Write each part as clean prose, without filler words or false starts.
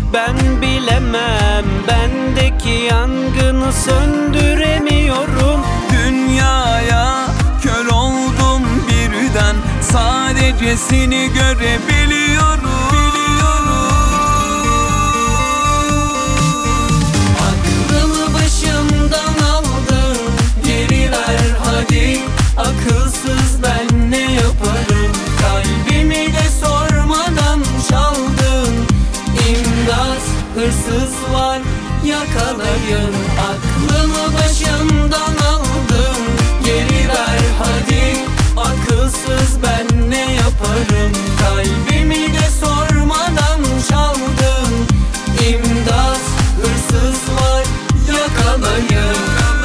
ben bilemem. Bendeki yangını söndüremiyorum. Dünyaya kör oldum birden, sadece seni görebiliyorum. Aklımı başımdan aldın, geri ver hadi. Akılsız ben ne yaparım? Kalbimi de sormadan çaldın. İmdat, hırsız var, yakalayın. Aklımı başımdan aldın, geri ver hadi. Akılsız ben ne yaparım? Kalbimi de sormadan çaldın. İmdat, hırsız var, yakalayın.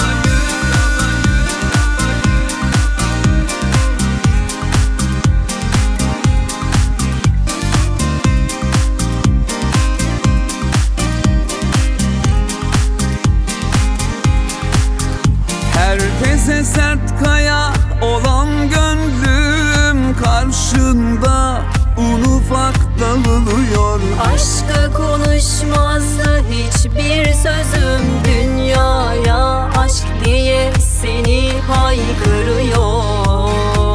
Herkese sert kaya olan gönlüm, karşında un ufak dağılıyor. Aşka konuşmazdı hiçbir sözüm, dünyaya aşk diye seni haykırıyor.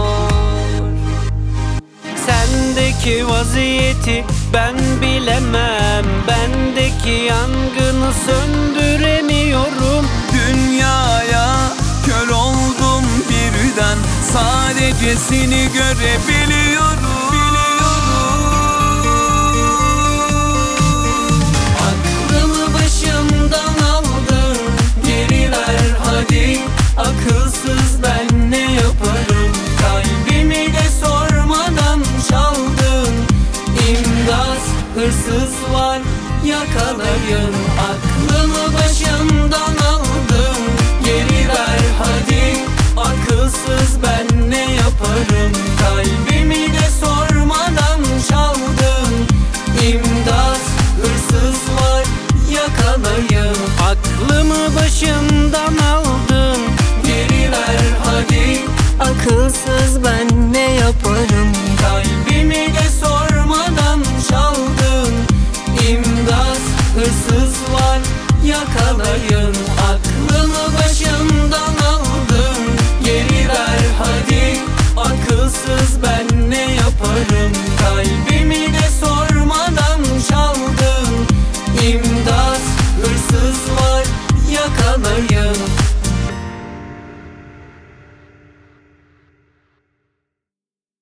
Sendeki vaziyeti ben bilemem. Bendeki yangını söndüremiyorum. Dünyaya kör oldum birden, sadece seni görebiliyorum. Aklımı başımdan aldın, geri ver hadi. Akılsız ben ne yaparım? Kalbimi de sormadan çaldın. İmdat, hırsız var, yakalayın. Aklımı başımdan aldın, geri ver hadi. Akılsız ben ne yaparım? Kalbimi de sormadan çaldın. İmdat, hırsız var, yakalayın. Aklımı başımdan aldın, geri ver hadi. Akılsız ben ne yaparım? Kalbimi de sormadan çaldın. İmdat, hırsız var, yakalayın. Aklımı başımdan aldın, geri ver hadi. Akılsız ben ne yaparım? Kalbimi de sormadan çaldın. İmdat, hırsız var, yakalayın.